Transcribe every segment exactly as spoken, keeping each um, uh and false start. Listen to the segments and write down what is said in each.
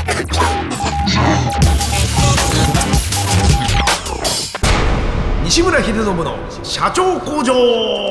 西村秀信の社長工場。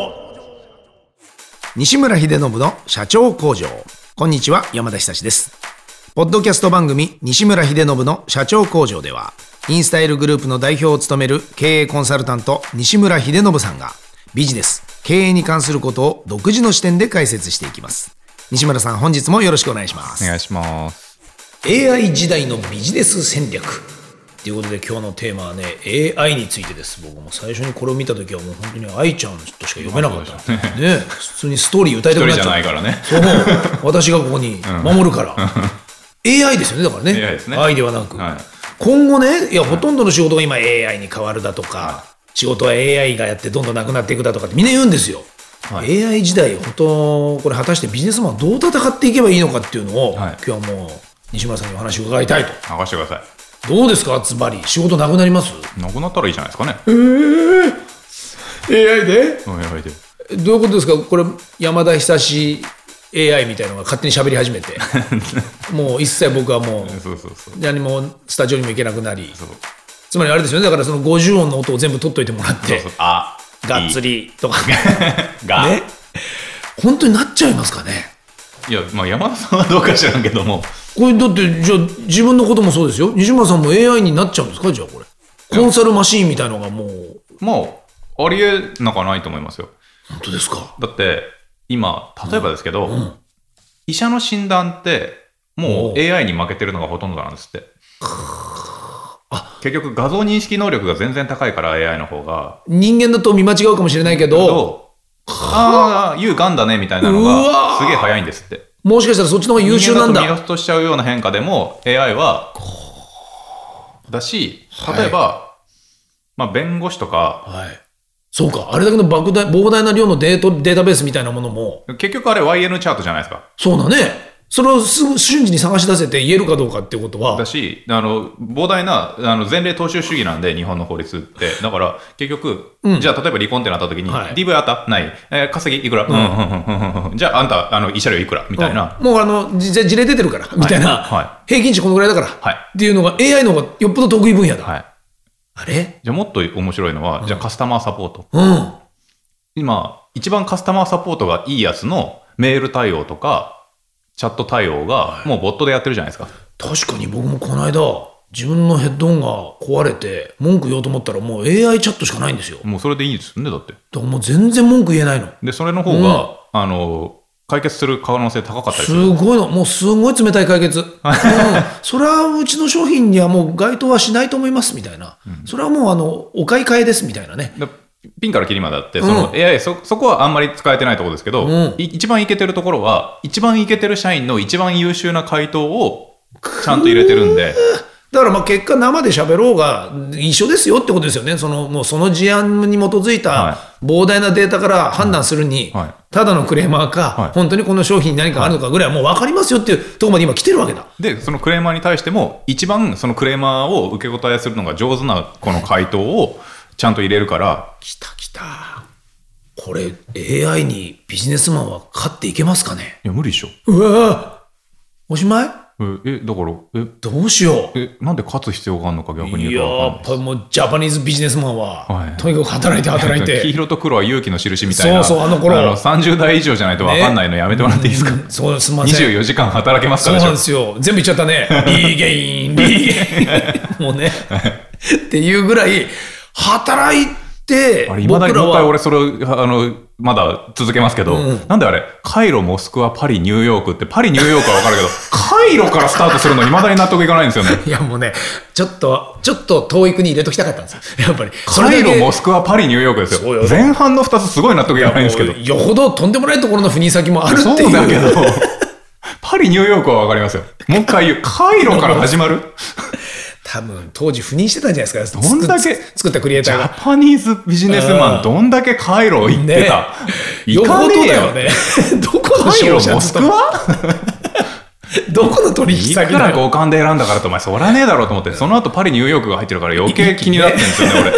西村秀信の社長工場。こんにちは、山田久志です。ポッドキャスト番組西村秀信の社長工場では、インスタイルグループの代表を務める経営コンサルタント西村秀信さんがビジネス経営に関することを独自の視点で解説していきます。西村さん、本日もよろしくお願いします。 お願いします。 エーアイ 時代のビジネス戦略ということで、今日のテーマはね エーアイ についてです。僕も最初にこれを見たときはもう本当に愛ちゃんとしか読めなかったね。普通にストーリー歌いたくなっちゃう。 一人じゃないからね。 そう、私がここに守るから、うん、エーアイ ですよね。だからね、 エーアイ ですね。愛ではなく、はい、今後ね、いや、ほとんどの仕事が今 エーアイ に変わるだとか、はい、仕事は エーアイ がやってどんどんなくなっていくだとかってみんな言うんですよ。はい、エーアイ 時代、本当これ果たしてビジネスマンはどう戦っていけばいいのかっていうのを、はい、今日はもう西村さんにお話を伺いたいと。 任せてください。 どうですか、つまり仕事なくなります？ なくなったらいいじゃないですかね。 えー、エーアイ で？ エーアイ で。 どういうことですか？これ山田久志 エーアイ みたいなのが勝手に喋り始めてもう一切僕はもうそうそうそう、 何もスタジオにも行けなくなり、そう、つまりあれですよね。だからそのごじゅう音の音を全部取っといてもらって、そうそう、あ、がっつりとかがね、本当になっちゃいますかね。 いや、まあ、山田さんはどうか知らんけども、 これだってじゃあ自分のこともそうですよ。西村さんも エーアイ になっちゃうんですか？じゃあこれコンサルマシーンみたいなのがもうもうありえなかないと思いますよ。 本当ですか？ だって今例えばですけど、うんうん、医者の診断ってもう エーアイ に負けてるのがほとんどなんですって。あ、結局画像認識能力が全然高いから エーアイ の方が。 人間だと見間違うかもしれないけど、 ああ、言うがんだねみたいなのがすげえ早いんですって。 もしかしたらそっちの方が優秀なんだ。 人間だと見落としちゃうような変化でも エーアイ はだし、例えば、はい、まあ、弁護士とか、 はい、そうか、あれだけの莫大、膨大な量のデート、データベースみたいなものも結局あれ ワイエヌ チャートじゃないですか。 そうだね。それをすぐ瞬時に探し出せて言えるかどうかっていうことはだし、あの膨大なあの前例踏襲主義なんで日本の法律ってだから結局、うん、じゃあ例えば離婚ってなった時に、はい、ディーブイ あったない、えー、稼ぎいくら、うんうんうん、じゃああんたあの慰謝料いくらみたいな、 うん、もうあの事例出てるからみたいな、はいはい、平均値このぐらいだから、はい、っていうのが エーアイ の方がよっぽど得意分野だ、はい、あれじゃあもっと面白いのは、うん、じゃあカスタマーサポート、 うん、 今一番カスタマーサポートがいいやつのメール対応とかチャット対応がもうボットでやってるじゃないですか。 確かに僕もこの間自分のヘッドホンが壊れて文句言おうと思ったらもう エーアイ チャットしかないんですよ。 もうそれでいいですよね。だってだからもう全然文句言えないので、それの方が、うん、あの解決する可能性高かったりする。 すごいの、もうすごい冷たい解決、うん、それはうちの商品にはもう該当はしないと思いますみたいな、うん、それはもうあのお買い替えですみたいなね。 ピンからキリまであって、その エーアイ、うん、そ, そこはあんまり使えてないところですけど、うん、一番イケてるところは一番イケてる社員の一番優秀な回答をちゃんと入れてるんで、 だからまあ結果生で喋ろうが一緒ですよってことですよね。そのもうその事案に基づいた膨大なデータから判断するに、はいはい、ただのクレーマーか、はい、本当にこの商品に何かあるのかぐらいはもう分かりますよっていうところまで今来てるわけだ。 でそのクレーマーに対しても一番そのクレーマーを受け答えするのが上手なこの回答をちゃんと入れるから。 きたきた。これ エーアイ にビジネスマンは勝っていけますかね。 いや無理でしょ。 うわおしまい。 えだからえどうしよう。 えなんで勝つ必要があるのか逆に言うと分かんないです。 いややっぱもうジャパニーズビジネスマンは、はい、とにかく働いて働いて黄色と黒は勇気の印みたいな。 そうそう、あの頃あのさんじゅう代以上じゃないと分かんないのやめてもらっていいですか、ね、 うん、そうすみません。 にじゅうよじかん働けますから。 そうなんですよ。全部言っちゃったねリーゲインリーゲインもうねっていうぐらい働いて、 あれ未だにもう一回俺それあのまだ続けますけど、うん、なんであれカイロモスクワパリニューヨークってパリニューヨークは分かるけどカイロからスタートするの未だに納得いかないんですよね。 いやもうねちょっとちょっと遠い国入れときたかったんですよやっぱり。 カイロモスクワパリニューヨークですよ。前半のふたつすごい納得いかないんですけど、 よほどとんでもないところの赴任先もあるっていう。 そうだけどパリニューヨークは分かりますよ。もう一回言うカイロから始まる多分当時赴任してたんじゃないですか。 どんだけ作ったクリエイターが。 ジャパニーズビジネスマンどんだけカイロ行ってた、ね、行かねえよ。 よね、どこのカイロモスクワどこの取引先だよ。 いくら互換で選んだからとお前そらねえだろうと思って、その後パリニューヨークが入ってるから余計気になってるんですよね俺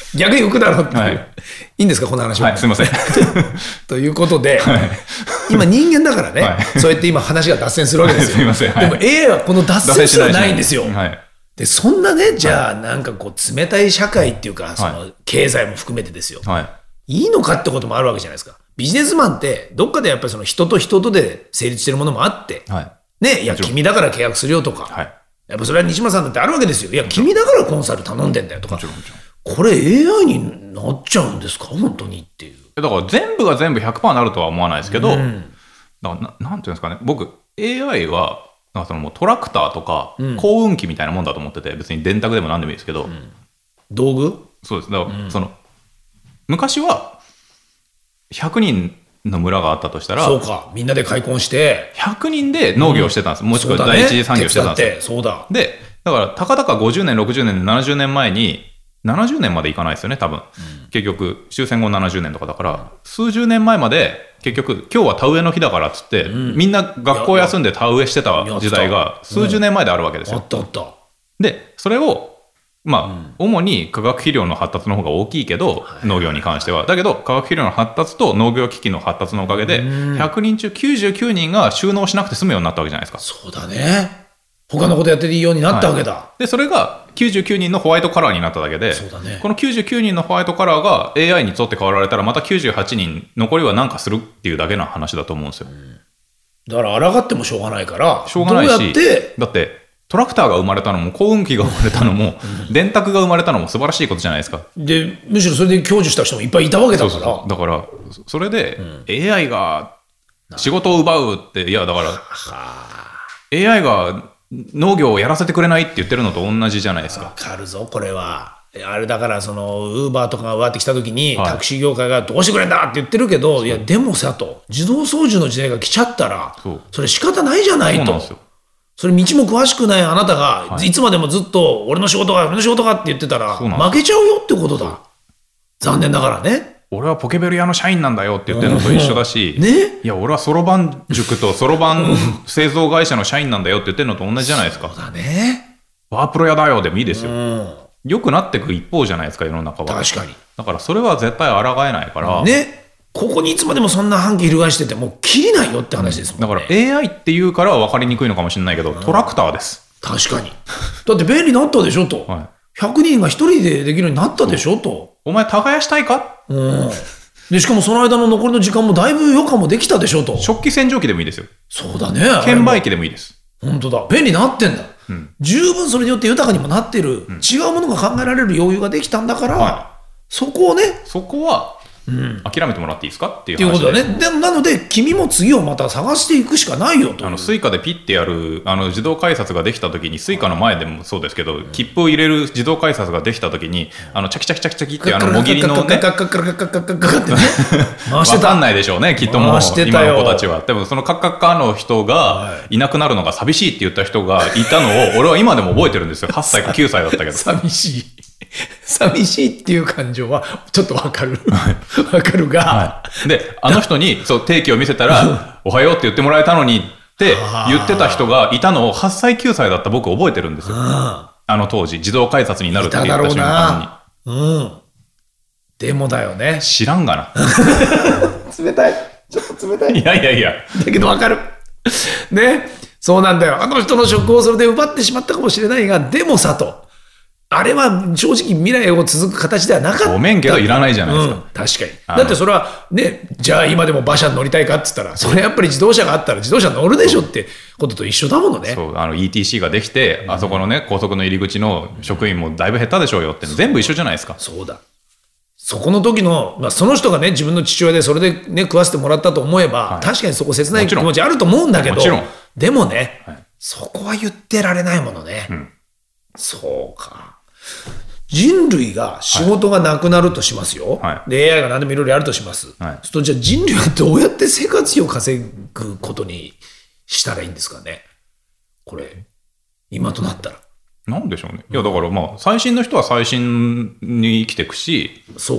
逆に浮くだろうっていう、はい、いいんですかこの話は、 はい、すいませんということで、はい、今人間だからね、はい、そうやって今話が脱線するわけですよ、 すいません、はい、 でも エーアイ はこの脱線すらないんですよ、 はい、 でそんなねじゃあなんかこう冷たい社会っていうか、その経済も含めてですよ、はい、いいのかってこともあるわけじゃないですか。ビジネスマンってどっかでやっぱりその人と人とで成立してるものもあって、はい、ね、いや君だから契約するよとか、はい、やっぱそれは西村さんだってあるわけですよ。いや君だからコンサル頼んでんだよとか、もちろんもちろん。これ エーアイ になっちゃうんですか本当にっていう。 だから全部が全部 ひゃくパーセント なるとは思わないですけど、うん、だから な, なんていうんですかね、僕 エーアイ はなんかそのもうトラクターとか耕運機みたいなもんだと思ってて、別に電卓でも何でもいいですけど、うん、 道具？ そうです。だからその、うん、昔はひゃくにんの村があったとしたら、 そうか、みんなで開墾してひゃくにんで農業をしてたんです、うん、もしくは第一次産業してたんですよ。そうだ、 で、だからたかだかごじゅうねんろくじゅうねんななじゅうねんまえにななじゅうねんまでいかないですよね多分、うん、結局終戦後ななじゅうねんとかだから、うん、数十年前まで結局今日は田植えの日だからっつって、うん、みんな学校休んで田植えしてた時代が数十年前であるわけですよ、 うん、あったあった。 でそれをまあ、うん、主に化学肥料の発達の方が大きいけど、はい、農業に関してはだけど化学肥料の発達と農業機器の発達のおかげでひゃくにん中きゅうじゅうきゅうにんが収納しなくて済むようになったわけじゃないですか。 そうだね、他のことやってていいようになったわけだ、 はい、でそれがきゅうじゅうきゅうにんのホワイトカラーになっただけで、 そうだね、 このきゅうじゅうきゅうにんのホワイトカラーが エーアイ にとって変わられたらまたきゅうじゅうはちにん残りは何かするっていうだけの話だと思うんですよ、うん、 だから抗ってもしょうがないからしょうがないし、 どうやってだってトラクターが生まれたのも耕運機が生まれたのも電卓が生まれたのも素晴らしいことじゃないですか。 でむしろそれで享受した人もいっぱいいたわけだから、そうそうそう、 だからそれで エーアイ が仕事を奪うって、いやだから エーアイ が農業をやらせてくれないって言ってるのと同じじゃないですか。 わかるぞこれは。あれだからそのウーバーとかがわってきた時に、はい、タクシー業界がどうしてくれんだって言ってるけど、いやでもさと自動操縦の時代が来ちゃったら そ, それ仕方ないじゃないと。そうなんですよ。それ道も詳しくないあなたが、はい、いつまでもずっと俺の仕事が俺の仕事がって言ってたら負けちゃうよってことだ。残念ながらね。 俺はポケベル屋の社員なんだよって言ってるのと一緒だし、ね、いや俺はそろばん塾とそろばん製造会社の社員なんだよって言ってるのと同じじゃないですか。 そうだね。 ワープロ屋だよでもいいですよ。良くなっていく一方じゃないですか世の中は。 確かに。 だからそれは絶対抗えないからね。ここにいつまでもそんな反旗翻しててもう切りないよって話ですもんね。 だから エーアイ っていうからは分かりにくいのかもしれないけど、トラクターです。 確かに。だって便利になったでしょと、はい、ひゃくにんがひとりでできるようになったでしょと。 お前耕したいか、 うん、でしかもその間の残りの時間もだいぶ余暇もできたでしょと。 食器洗浄機でもいいですよ。 そうだね。 券売機でもいいです。 本当だ、便利になってんだ、うん、十分それによって豊かにもなってる、うん、違うものが考えられる余裕ができたんだから、はい、そこをねそこはうん、諦めてもらっていいですかっていう話で。っていうことだね。でもなので君も次をまた探していくしかないよと。 あのスイカでピッてやるあの自動改札ができた時に、スイカの前でもそうですけど、うん、切符を入れる自動改札ができた時に、あのチャキチャキチャキチャキってあのもぎりのねカッカッカッカッカッカッカッカッってね回してた。分かんないでしょうねきっともう今の子たちは。でもそのカッカッカの人がいなくなるのが寂しいって言った人がいたのを俺は今でも覚えてるんですよ。はっさいかきゅうさいだったけど寂しい寂しいっていう感情はちょっとわかるわかるが、はい、 であの人にそう定期を見せたらおはようって言ってもらえたのにって言ってた人がいたのをはっさいきゅうさいだった僕覚えてるんですよ。あ, あの当時自動改札になるって言った瞬間に、うん、 でもだよね知らんがな冷たいちょっと冷たいいやいやいやだけどわかるね。そうなんだよ。あの人の職をそれで奪ってしまったかもしれないが、でもさとあれは正直未来を続く形ではなかった。 ごめんけどいらないじゃないですか、うん、 確かに。だってそれはね、じゃあ今でも馬車に乗りたいかって言ったら、それやっぱり自動車があったら自動車乗るでしょってことと一緒だものね。 そう、あの イーティーシー ができて、うん、あそこのね高速の入り口の職員もだいぶ減ったでしょうよって、うん、全部一緒じゃないですか。 そうだ。そこの時の、まあ、その人がね自分の父親でそれでね食わせてもらったと思えば、はい、確かにそこ切ない気持ちあると思うんだけど、もちろんでもね、はい、そこは言ってられないものね、うん、そうか。人類が仕事がなくなるとしますよ、はい、で エーアイ が何でもいろいろやるとします、はい、そうじゃあ人類はどうやって生活費を稼ぐことにしたらいいんですかねこれ今となったら。 なんでしょうね。いやだからまあ最新の人は最新に生きていくし、 そうか。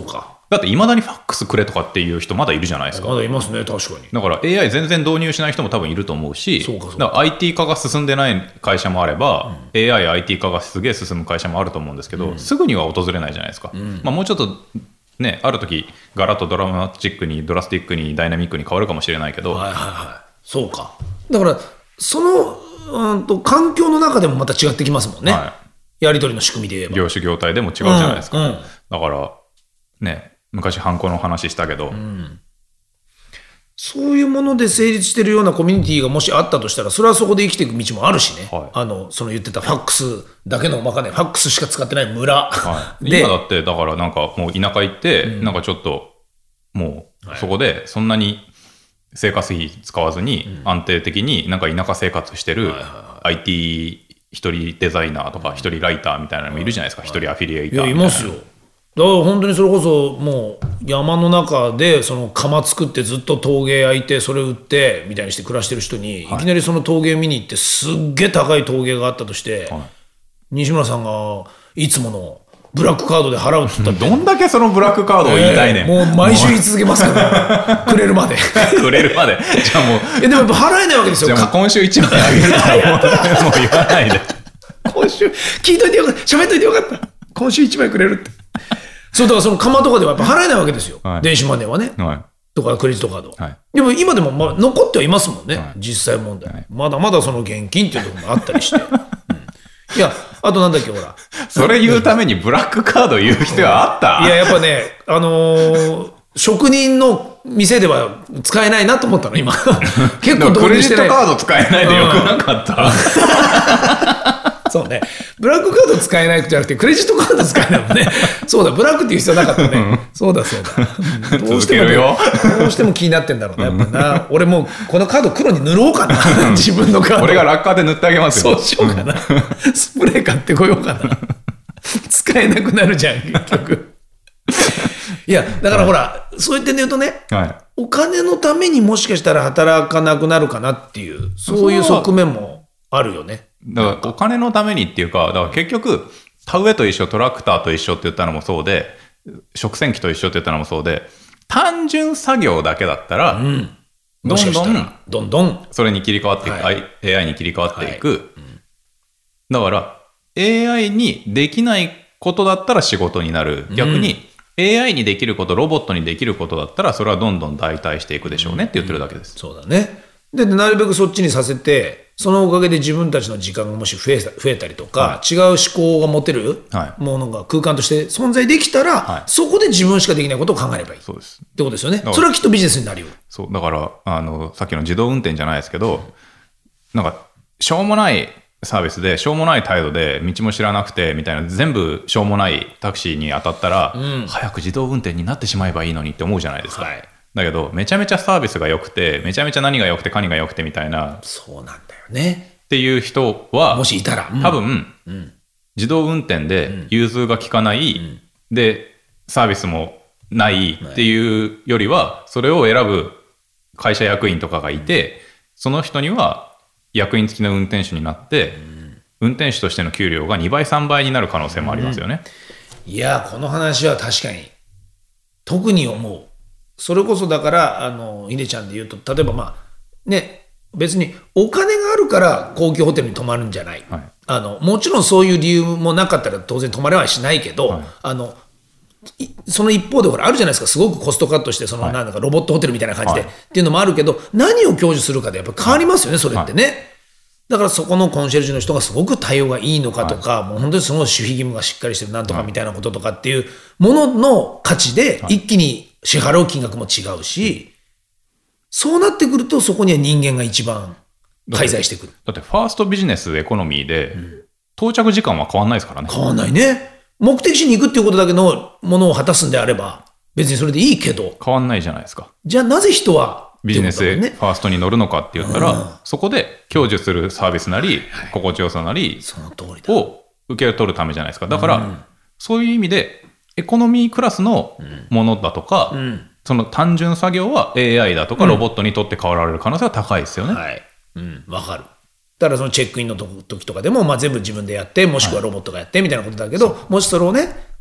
だっていまだにファックスくれとかっていう人まだいるじゃないですか。 まだいますね、確かに。 だから エーアイ 全然導入しない人も多分いると思うし、 そうかそうか。 だから アイティー 化が進んでない会社もあれば、うん、エーアイ、アイティー 化がすげえ進む会社もあると思うんですけど、うん、すぐには訪れないじゃないですか。うん、まあ、もうちょっとね、ある時ガラッとドラマチックにドラスティックにダイナミックに変わるかもしれないけど、 はいはいはい、そうか。だからその、うんと、環境の中でもまた違ってきますもんね、はい、やり取りの仕組みで言えば業種業態でも違うじゃないですか、うんうん、だからね、昔ハンコの話したけど、うん、 そういうもので成立しているようなコミュニティがもしあったとしたら、それはそこで生きていく道もあるしね、はい、あのその言ってたファックスだけのまかね、ファックスしか使ってない村、 はい、で今だってだからなんかもう田舎行って、うん、なんかちょっともうそこでそんなに生活費使わずに安定的になんか田舎生活してる アイティー 一人デザイナーとか一人ライターみたいなのもいるじゃないですか、一人アフィリエイターみたいな。 いやいますよ。だから本当にそれこそもう山の中でその窯作ってずっと陶芸焼いてそれ売ってみたいにして暮らしてる人にいきなりその陶芸見に行ってすっげえ高い陶芸があったとして、はい、西村さんがいつものブラックカードで払うって言ったらどんだけそのブラックカードを言いたいねん、 えー、もう毎週言い続けますからくれるまでくれるまでじゃあもうえでもやっぱ払えないわけですよ。 じゃあもう今週いちまん円あげるからもうもう言わないで今週聞いといてよかった、喋っといてよかった、今週いちまん円くれるってそうだからその窯とかではやっぱ払えないわけですよ、はい、電子マネーはね、はい、とかクレジットカード、はい、でも今でもまあ残ってはいますもんね、はい、実際問題、はい、まだまだその現金っていうところもあったりして、うん、いやあとなんだっけほらそれ言うためにブラックカード言う必要あった、 いややっぱねあのー、職人の店では使えないなと思ったの今結構クレジットカード使えないでよくなかった、 うんそうね、ブラックカード使えないじゃなくてクレジットカード使えないもんねそうだ、ブラックっていう必要なかったね、うん、そうだそうだ、どうしても、ね、どうしても気になってんだろうねやっぱな俺もうこのカード黒に塗ろうかな自分のカード俺がラッカーで塗ってあげますよ。 そうしようかなスプレー買ってこようかな使えなくなるじゃん結局いやだからほら、はい、そういう点で言うとね、はい、お金のためにもしかしたら働かなくなるかなっていうそういう側面もあるよね。 だからお金のためにっていうか、だから結局田植えと一緒、トラクターと一緒って言ったのもそうで、食洗機と一緒って言ったのもそうで、単純作業だけだったら、うん、どんどんどんどんそれに切り替わっていく、はい、エーアイ に切り替わっていく、はい、うん、だから エーアイ にできないことだったら仕事になる、逆に、うん、エーアイ にできること、ロボットにできることだったらそれはどんどん代替していくでしょうねって言ってるだけです、 うんうん、そうだね。でなるべくそっちにさせて、そのおかげで自分たちの時間がもし増えた、増えたりとか、はい、違う思考が持てるものが空間として存在できたら、はい、そこで自分しかできないことを考えればいい。そうです。ってことですよね。それはきっとビジネスになるよ。 そう。だから、あの、さっきの自動運転じゃないですけど、なんか、しょうもないサービスで、しょうもない態度で、道も知らなくて、みたいな、全部しょうもないタクシーに当たったら、うん、早く自動運転になってしまえばいいのにって思うじゃないですか。はい、だけどめちゃめちゃサービスが良くて、めちゃめちゃ何が良くて何が良くてみたいな、 そうなんだよねっていう人はもしいたら、うん、 多分、うん、自動運転で融通が利かない、うん、でサービスもないっていうよりは、それを選ぶ会社役員とかがいて、うん、その人には役員付きの運転手になって、うん、運転手としての給料がにばいさんばいになる可能性もありますよね、 うん、いやこの話は確かに特に思う。それこそだからあのひでちゃんで言うと、例えばまあね、別にお金があるから高級ホテルに泊まるんじゃない、はい、あのもちろんそういう理由もなかったら当然泊まれはしないけど、はい、あのその一方でほらあるじゃないですか、すごくコストカットしてその、はい、なんだかロボットホテルみたいな感じで、はい、っていうのもあるけど、何を享受するかでやっぱ変わりますよね、それってね、はい、だからそこのコンシェルジュの人がすごく対応がいいのかとか、はい、もう本当にその守秘義務がしっかりしてるなんとかみたいなこととかっていうものの価値で一気に支払う金額も違うし、そうなってくるとそこには人間が一番介在してくる。 だってファーストビジネスエコノミーで、うん、到着時間は変わんないですからね。 変わんないね。目的地に行くっていうことだけのものを果たすんであれば別にそれでいいけど、 変わんないじゃないですか。 じゃあなぜ人はビジネスファーストに乗るのかって言ったら、うん、そこで享受するサービスなり、はいはい、心地よさなりを受け取るためじゃないですか。だから、うん、そういう意味でエコノミークラスのものだとか、うんうん、その単純作業は エーアイ だとかロボットにとって変わられる可能性は高いですよね。 はい、うん、分かる。だからそのチェックインの時とかでも、まあ、全部自分でやって、もしくはロボットがやってみたいなことだけど、はい、もしそれをね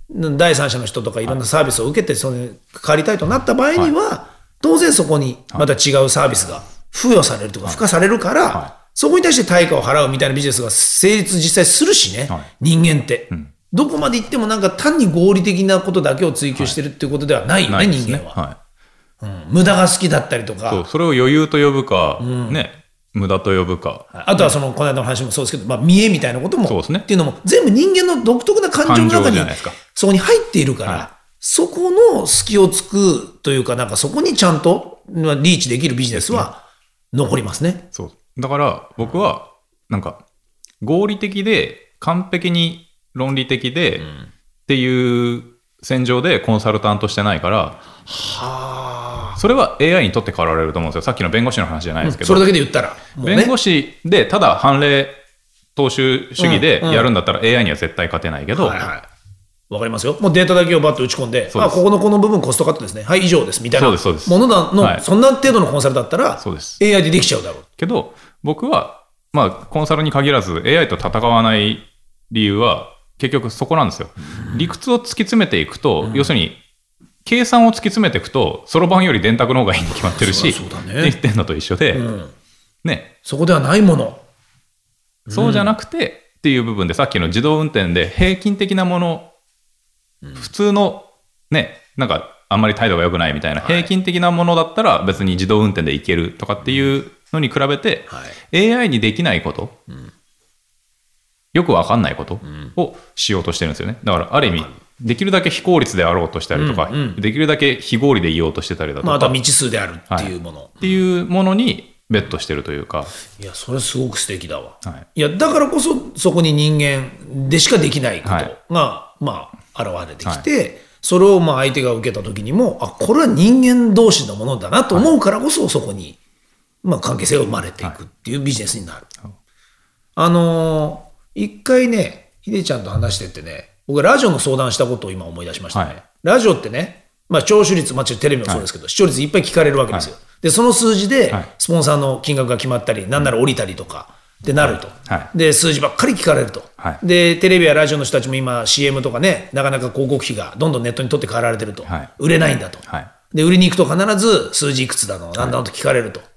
第三者の人とかいろんなサービスを受けてそれ借りたいとなった場合には、はい、当然そこにまた違うサービスが付与されるとか付加されるから、はいはい、そこに対して対価を払うみたいなビジネスが成立実際するしね、はい、人間って、うん、どこまで行ってもなんか単に合理的なことだけを追求してるっていうことではないよね、はい、人間は、はいうん、無駄が好きだったりとかそ, それを余裕と呼ぶか、うんね、無駄と呼ぶかあとはそのこの間の話もそうですけど、まあ、見栄みたいなこともそうです、ね、っていうのも全部人間の独特な感情の中にそこに入っているから、はい、そこの隙をつくというかなんかそこにちゃんとリーチできるビジネスは残りますね。 そうだから僕はなんか合理的で完璧に論理的で、うん、っていう戦場でコンサルタントしてないから、はそれは エーアイ にとって変わられると思うんですよ。さっきの弁護士の話じゃないですけど、 うん、それだけで言ったら、 ね、弁護士でただ判例踏襲主義でやるんだったら エーアイ には絶対勝てないけど、 はいはいわかりますよ。もうデータだけをバッと打ち込んで、あ、ここのこの部分コストカットですね。はい、以上です。みたいなものだの、はい、そんな程度のコンサルだったら、そうです エーアイ でできちゃうだろう。 けど、僕は、まあ、コンサルに限らず エーアイ と戦わない理由は、結局そこなんですよ。理屈を突き詰めていくと、うん、要するに、計算を突き詰めていくと、そろばんより電卓の方がいいに決まってるし、そうだね、って言ってるのと一緒で、うん、ね。 そこではないもの。 そうじゃなくて、うん、っていう部分で、さっきの自動運転で平均的なもの、普通のね、なんかあんまり態度が良くないみたいな平均的なものだったら別に自動運転でいけるとかっていうのに比べて、はい、エーアイ にできないこと、うん、よくわかんないことをしようとしてるんですよね。だからある意味できるだけ非効率であろうとしたりとか、うんうん、できるだけ非合理でいようとしてたりだとか、 まあ、あとは未知数であるっていうもの、はい、 っていうものにベットしてるというか、 いやそれすごく素敵だわ、はい、いやだからこそそこに人間でしかできないことが、はい、まあ現れてきて、はい、それをまあ相手が受けた時にもあこれは人間同士のものだなと思うからこそ、はい、そこにまあ関係性が生まれていくっていうビジネスになる、はい、あのー、一回ねひでちゃんと話してってね僕ラジオの相談したことを今思い出しましたね、はい、ラジオってね、まあ、聴取率、まあ、テレビもそうですけど、はい、視聴率いっぱい聞かれるわけですよ、はい、でその数字でスポンサーの金額が決まったり、はい、なんなら降りたりとかってなると、はい、で数字ばっかり聞かれると、はい、でテレビやラジオの人たちも今 シーエム とかねなかなか広告費がどんどんネットに取って代わられてると、はい、売れないんだと、はい、で売りに行くと必ず数字いくつだのなんだのと聞かれると、はい、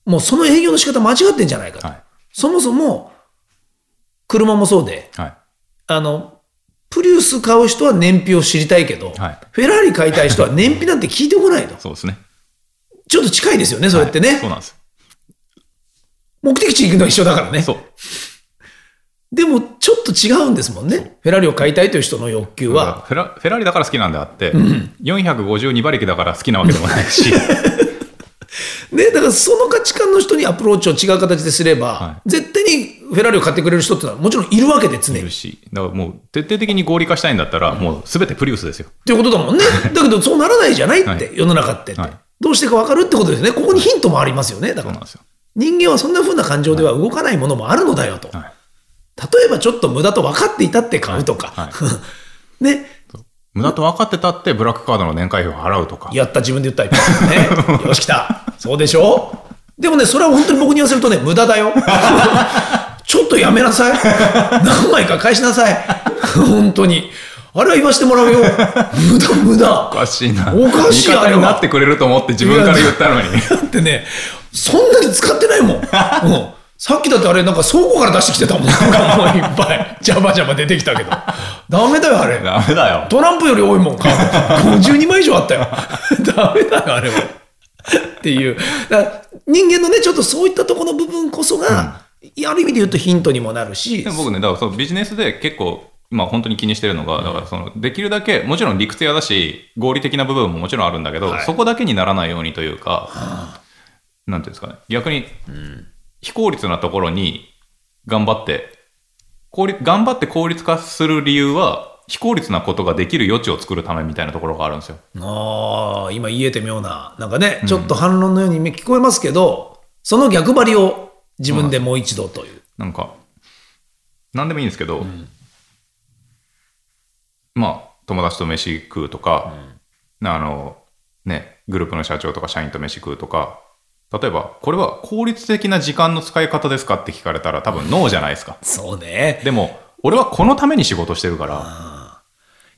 もうその営業の仕方間違ってんじゃないかと、はい、そもそも車もそうで、はい、あのプリウス買う人は燃費を知りたいけど、はい、フェラーリ買いたい人は燃費なんて聞いてこないとそうですねちょっと近いですよねそれってね、 はい、そうなんです目的地行くのは一緒だからね。そうでもちょっと違うんですもんね。フェラーリを買いたいという人の欲求はフェラ、フェラーリだから好きなんであって、うん、よんひゃくごじゅうにばりきだから好きなわけでもないしね、だからその価値観の人にアプローチを違う形ですれば、はい、絶対にフェラーリを買ってくれる人ってのはもちろんいるわけで常にいるしだからもう徹底的に合理化したいんだったら、うん、もう全てプリウスですよっていうことだもんねだけどそうならないじゃないって、はい、世の中ってって、はい、どうしてか分かるってことですね。ここにヒントもありますよね。だからそうなんですよ人間はそんな風な感情では動かないものもあるのだよと、はい、例えばちょっと無駄と分かっていたって買うとか、はいはい、ね無駄と分かってたってブラックカードの年会費を払うとかやった自分で言ったりねよし来たそうでしょでもねそれは本当に僕に言わせるとね無駄だよちょっとやめなさい何枚か返しなさい本当にあれは言わせてもらうよ無駄無駄おかしいなおかしい味方になってくれると思って自分から言ったのにだってねそんなに使ってないもん、うん、さっきだってあれなんか倉庫から出してきてたもんなんかもういっぱいジャバジャバ出てきたけどダメだよあれダメだよトランプより多いもんカードごじゅうにまい以上あったよダメだよあれはっていうだから人間のねちょっとそういったところの部分こそが、うん、ある意味で言うとヒントにもなるしでも僕ねだからそのビジネスで結構まあ、本当に気にしてるのが、だからそのできるだけもちろん理屈屋だし合理的な部分ももちろんあるんだけど、はい、そこだけにならないようにというか、はあ、なんていうんですかね逆に、うん、非効率なところに頑張って効率頑張って効率化する理由は非効率なことができる余地を作るためみたいなところがあるんですよ。 ああ今言えて妙ななんかね、うん、ちょっと反論のように聞こえますけどその逆張りを自分でもう一度という、 なんか何でもいいんですけど、うんまあ、友達と飯食うとか、うんあのね、グループの社長とか社員と飯食うとか例えばこれは効率的な時間の使い方ですかって聞かれたら多分ノーじゃないですかそうねでも俺はこのために仕事してるから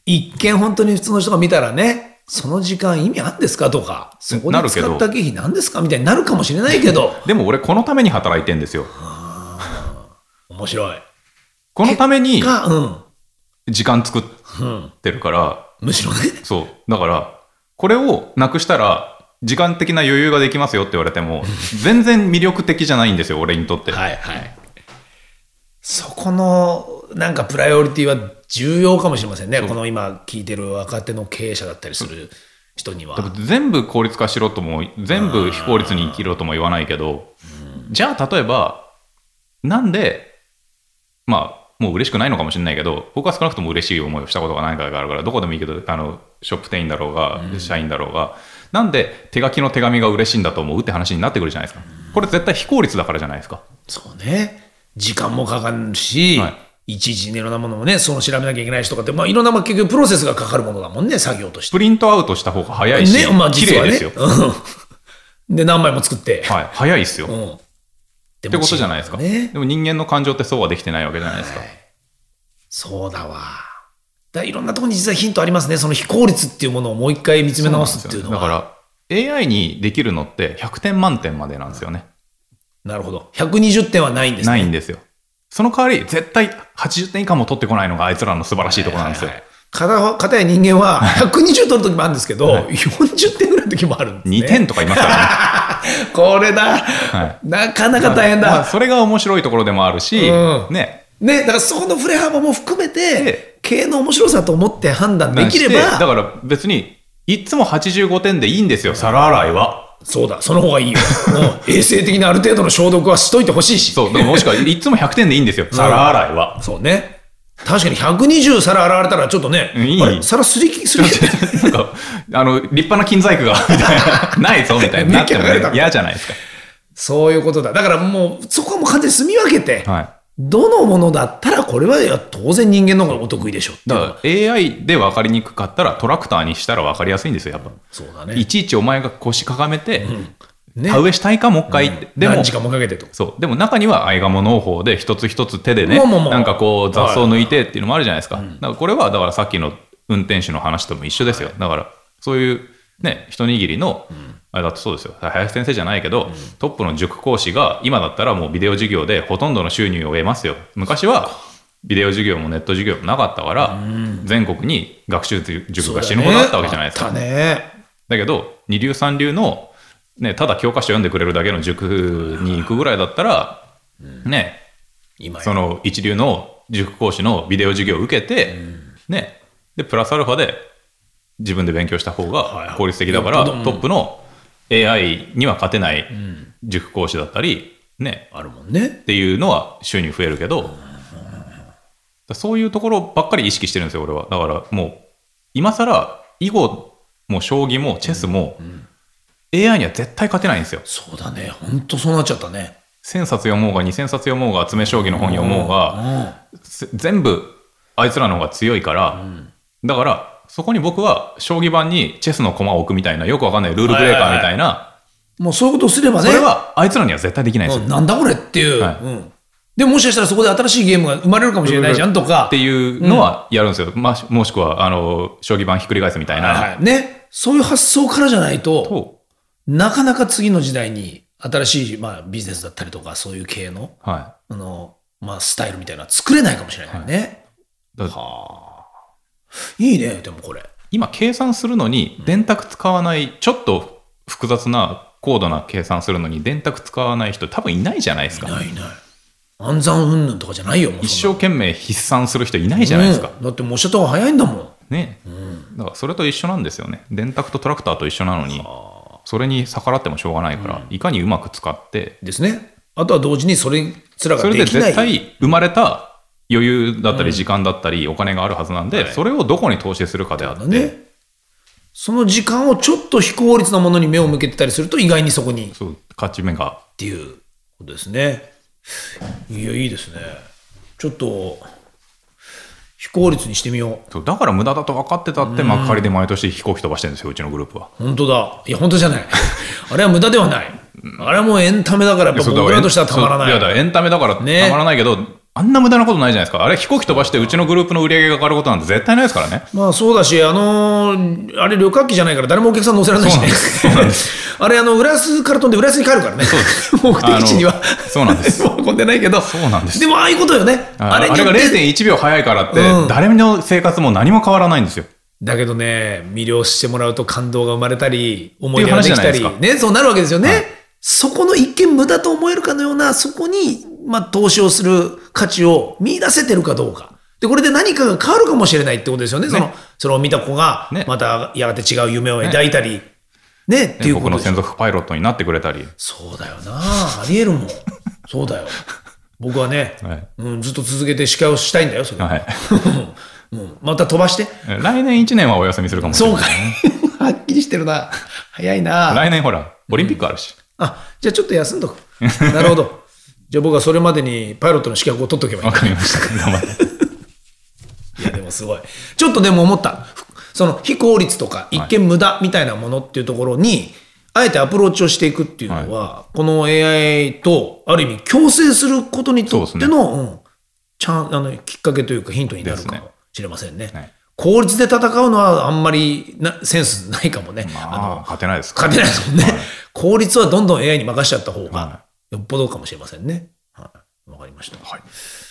一見本当に普通の人が見たらね、その時間意味あるんですかとか、そこで使った経費なんですかみたいになるかもしれないけど。 でも俺このために働いてんですよ。 面白い。 このためにうん時間作ってるから、 うん、むしろね。 そう。だから、これをなくしたら、時間的な余裕ができますよって言われても、全然魅力的じゃないんですよ、俺にとって。 はいはい。そこの、なんかプライオリティは重要かもしれませんね。この今聞いてる若手の経営者だったりする人には。 全部効率化しろとも、全部非効率に生きろとも言わないけど、じゃあ例えば、なんで、まあ、もう嬉しくないのかもしれないけど、僕は少なくとも嬉しい思いをしたことが何回かあるから、どこでもいいけど、あのショップ店員だろうが、社員だろうが、なんで手書きの手紙が嬉しいんだと思うって話になってくるじゃないですか。これ絶対非効率だからじゃないですか。 そうね。時間もかかるし、はい、いちいちいろんなものもね、その調べなきゃいけないしとかって、まあ、いろんな、まあ、結局プロセスがかかるものだもんね、作業として。 プリントアウトした方が早いし、 ね、まあ、 綺麗ですよ。 で、何枚も作って。 はい、早いですよ。 うん、 ってことじゃないですか。でも人間の感情ってそうはできてないわけじゃないですか。はい、 そうだわ。だいろんなところに実はヒントありますね。その非効率っていうものをもう一回見つめ直すっていうのは。 だから エーアイ にできるのってひゃくてん満点までなんですよね。 なるほど。ひゃくにじゅってんはないんですね。 ないんですよ。その代わり絶対はちじゅってん以下も取ってこないのがあいつらの素晴らしいところなんですよ。はいはいはい、かたや人間はひゃくにじゅう取るときもあるんですけど、はい、よんじゅってんぐらいの時もあるんですね。 にてんとかいますからね。これだ、はい、なかなか大変だ。 まあ、それが面白いところでもあるし、うん、ね。 ね、だからそこの振れ幅も含めて、経営の面白さと思って判断できれば。 だから別に、いつもはちじゅうごてんでいいんですよ、皿洗いは。 そうだ、その方がいいよ。衛生的なある程度の消毒はしといてほしいし。 そう、でももしくはいつもひゃくてんでいいんですよ、皿洗いは。 うん、そうね。確かにひゃくにじゅう皿洗われたらちょっとね、いいあれ皿すりすりなんか、あの、立派な金細工が、みたいな、ないぞ、みたいになっても嫌じゃないですか。 そういうことだ。だからもう、そこはもう完全に住み分けて、はい、どのものだったらこれは当然人間の方がお得意でしょ。 だから エーアイ で分かりにくかったらトラクターにしたら分かりやすいんですよ、やっぱ。 そうだね。 いちいちお前が腰かがめて、うんね、田植えしたいかもう一回って、 うん、でも何時間もかけてと。 そう。でも中にはアイガモ農法で一つ一つ手でね、まあまあまあ、なんかこう雑草抜いてっていうのもあるじゃないですか。はい、だからこれはだからさっきの運転手の話とも一緒ですよ。はい、だからそういうね、一握りの、うん、あれだってそうですよ。林先生じゃないけど、うん、トップの塾講師が今だったらもうビデオ授業でほとんどの収入を得ますよ。昔はビデオ授業もネット授業もなかったから、うん、全国に学習塾が死ぬほどあったわけじゃないですか。 だね。 だけど二流三流のね、ただ教科書読んでくれるだけの塾に行くぐらいだったら、うん、ね、今その一流の塾講師のビデオ授業を受けて、うん、ね、でプラスアルファで自分で勉強した方が効率的だから、はいはい、トップの エーアイ には勝てない塾講師だったり、ね、 あるもんねっていうのは収入増えるけど、うん、そういうところばっかり意識してるんですよ、俺は。だからもう今更囲碁も将棋もチェスも、うんうん、エーアイ には絶対勝てないんですよ。 そうだね。ほんとそうなっちゃったね。 せんさつ読もうがにせんさつ読もうが詰将棋の本読もうが全部あいつらの方が強いから、うん、だからそこに僕は将棋盤にチェスの駒を置くみたいなよくわかんないルールブレーカーみたいな、はいはいはい、 もうそういうことをすればね、 それはあいつらには絶対できないですよ。 なんだこれっていう、はい、うん、でももしかしたらそこで新しいゲームが生まれるかもしれないじゃんとかっていうのはやるんですよ、うん、まあ、もしくはあの将棋盤ひっくり返すみたいな、 はいはい、ね、そういう発想からじゃないとなかなか次の時代に新しい、まあ、ビジネスだったりとかそういう系の、はい、あのまあ、スタイルみたいなのは作れないかもしれないね。はい、はあ、いいね。でもこれ今計算するのに電卓使わない、うん、ちょっと複雑な高度な計算するのに電卓使わない人多分いないじゃないですか。 いないいない。暗算云々とかじゃないよ。もう一生懸命筆算する人いないじゃないですか。 うん、だってもうおっしゃった方が早いんだもんね、うん、だからそれと一緒なんですよね。電卓とトラクターと一緒なのに、それに逆らってもしょうがないから、うん、いかにうまく使ってですね。あとは同時にそれつらができない。 それで絶対生まれた余裕だったり時間だったりお金があるはずなんで、うん、それをどこに投資するかであって、ね、 その時間をちょっと非効率なものに目を向けてたりすると意外にそこにそう勝ち目がっていうことですね。いや、いいですね。ちょっと非効率にしてみよう。 そうだから無駄だと分かってたって幕張で毎年飛行機飛ばしてるんですよ、うちのグループは。 本当だ。いや本当じゃないあれは無駄ではない。あれはもうエンタメだからやっぱ僕らとしてはたまらない。 いやだエンタメだからたまらないけど、ね、 あんな無駄なことないじゃないですか。あれ飛行機飛ばしてうちのグループの売り上げが上がることなんて絶対ないですからね。 まあそうだし、あのー、あれ旅客機じゃないから誰もお客さん乗せられないしね。そうなんです。あれあの浦安から飛んで浦安に帰るからね。そうです。目的地にはそうなんです。 もう混んでないけど。 そうなんです。 でもああいうことよね。 あ, あれが れいてんいちびょう早いからって、うん、誰の生活も何も変わらないんですよ。 だけどね、魅了してもらうと感動が生まれたり、思い出ができたり、ね、そうなるわけですよね。はい、そこの一見無駄と思えるかのような、そこに、まあ、投資をする価値を見出せてるかどうか。で、これで何かが変わるかもしれないってことですよね。ね、その、それを見た子が、またやがて違う夢を抱いたり、ね、ねっていうこと。 僕の専属パイロットになってくれたり。 そうだよな。ありえるもん。そうだよ。僕はね、はい、うん、ずっと続けて司会をしたいんだよ、それ。はいうん、また飛ばして。 来年いちねんはお休みするかもしれない、ね。 そうか。はっきりしてるな。早いな。 来年ほら、オリンピックあるし。 うん、あ、じゃあちょっと休んどく。なるほど。じゃあ僕はそれまでにパイロットの資格を取っとけばいい。 わかりました。頑張って。 いや、でもすごい。ちょっとでも思った。その非効率とか一見無駄みたいなものっていうところに、はい、あえてアプローチをしていくっていうのは、はい、この エーアイ とある意味共生することにとっての、うん、ちゃんあのきっかけというかヒントになるかもしれませんね。はい、効率で戦うのはあんまりなセンスないかもね。 まあ、あの勝てないですか、ね、勝てないですもんね、はい。効率はどんどん エーアイ に任しちゃった方がよっぽどかもしれませんね。はい、わかりました。はい。